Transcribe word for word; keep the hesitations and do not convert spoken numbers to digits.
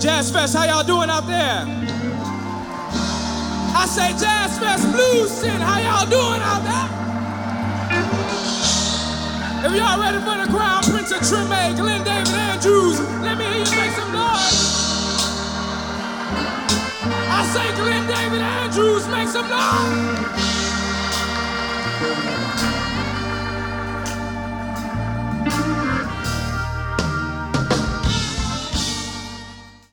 Jazz Fest, how y'all doing out there? I say Jazz Fest Blues Sin, how y'all doing out there? If y'all ready for the Crown Prince of Treme, Glenn David Andrews, let me hear you make some noise. I say Glenn David Andrews, make some noise.